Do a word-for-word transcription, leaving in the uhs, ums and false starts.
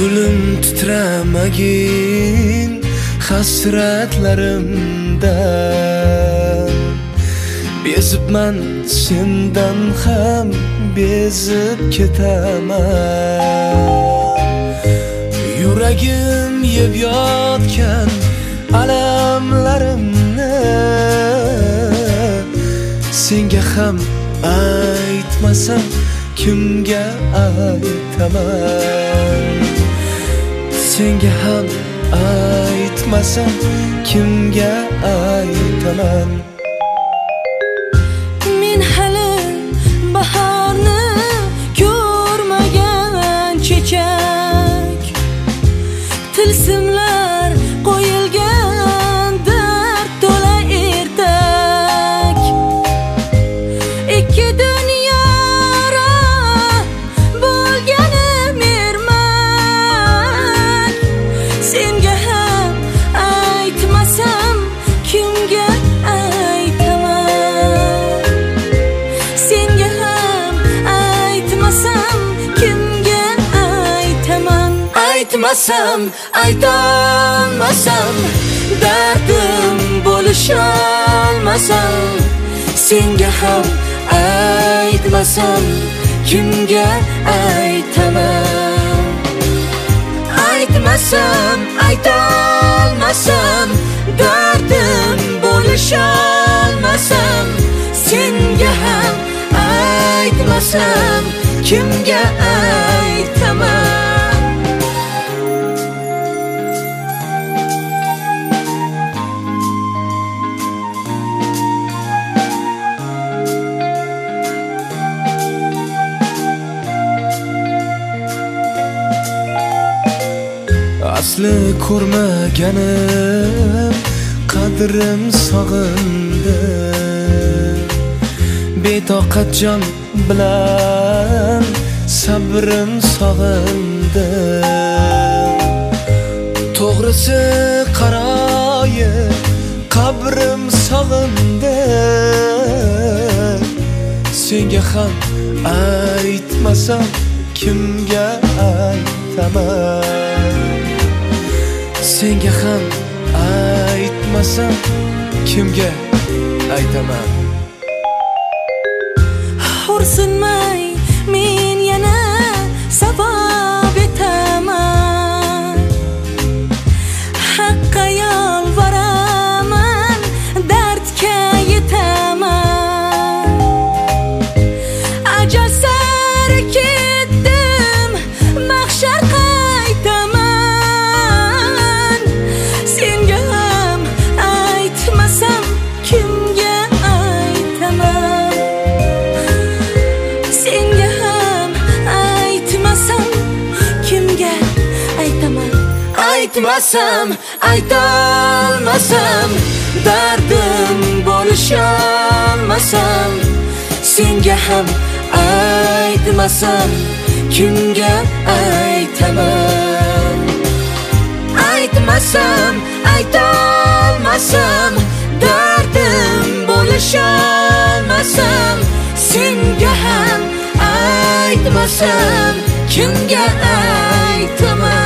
Ko'nglim titramagin hasratlarimdan. Bezibman sendan ham bezib ketaman. Yuragim yeb yotgan alamlarimni senga ham aytmasam kimga aytaman? Senga ham aytmasam kimga aytaman? Men hali baharni ko'rmagan chechak, tilsimlar qo'yilgan dard to'la ertak. Ikki dunyora bo'lganim ermak. Senga ham aytmasam kimga aytaman? Senga ham aytmasam kimga aytaman? Aytmasam, aytolmasam, dardim bo'lisholmasam, senga ham aytmasam kimga aytaman? Aytmasam, aytolmasam, dardim bo'lisholmasam, senga ham aytmasam kimga aytaman? Asli ko'rmaganim qadrim sog'indi. Betoqat jon bilan sabrim sog'indi. To'g'risi qaroyi qabrim sog'indi. Senga ham aytmasam kimga aytaman? Senga ham aytmasam kimga aytaman? Xo'rsinmay men yana sabab etaman. Haqqa yolvoraman, dardga yetaman. Ajal sari ketdim, mahshar qaytaman. Senga ham aytmasam kimga aytaman? Senga ham aytmasam kimga aytaman? Aytmasam, aytolmasam, dardim bo'lisholmasam, senga ham aytmasam kimga aytaman? Aytmasam, aytolmasam, dardim bo'lisholmasam, senga ham aytmasam kimga aytaman?